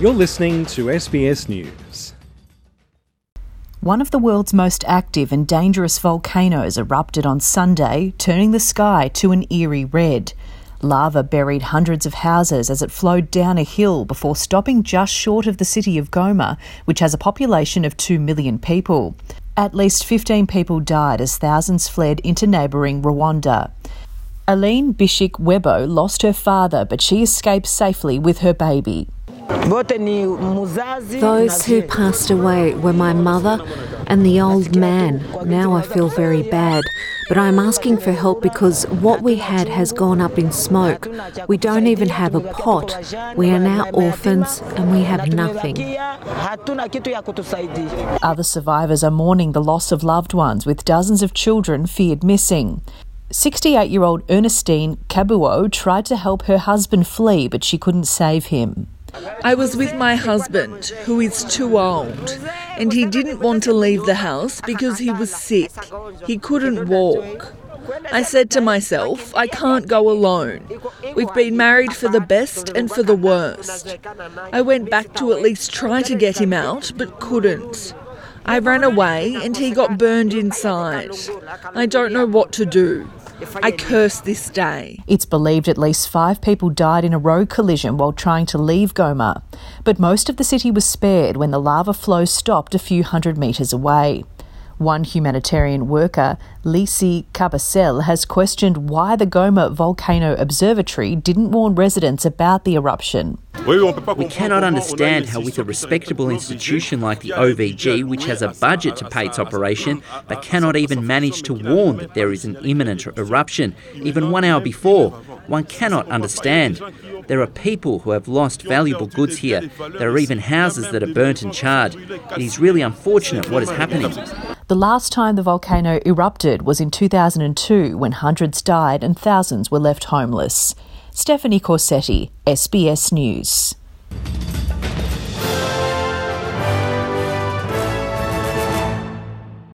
You're listening to SBS News. One of the world's most active and dangerous volcanoes erupted on Sunday, turning the sky to an eerie red. Lava buried hundreds of houses as it flowed down a hill before stopping just short of the city of Goma, which has a population of 2 million people. At least 15 people died as thousands fled into neighbouring Rwanda. Aline Bishik-Webo lost her father, but she escaped safely with her baby. Those who passed away were my mother and the old man. Now I feel very bad, but I'm asking for help because what we had has gone up in smoke. We don't even have a pot. We are now orphans and we have nothing. Other survivors are mourning the loss of loved ones, with dozens of children feared missing. 68-year-old Ernestine Kabuo tried to help her husband flee, but she couldn't save him. I was with my husband, who is too old, and he didn't want to leave the house because he was sick. He couldn't walk. I said to myself, I can't go alone. We've been married for the best and for the worst. I went back to at least try to get him out, but couldn't. I ran away and he got burned inside. I don't know what to do. I curse this day. It's believed at least 5 people died in a road collision while trying to leave Goma, but most of the city was spared when the lava flow stopped a few hundred metres away. One humanitarian worker, Lisi Cabasel, has questioned why the Goma Volcano Observatory didn't warn residents about the eruption. We cannot understand how with a respectable institution like the OVG, which has a budget to pay its operation, but cannot even manage to warn that there is an imminent eruption, even 1 hour before. One cannot understand. There are people who have lost valuable goods here. There are even houses that are burnt and charred. It is really unfortunate what is happening. The last time the volcano erupted was in 2002, when hundreds died and thousands were left homeless. Stephanie Corsetti, SBS News.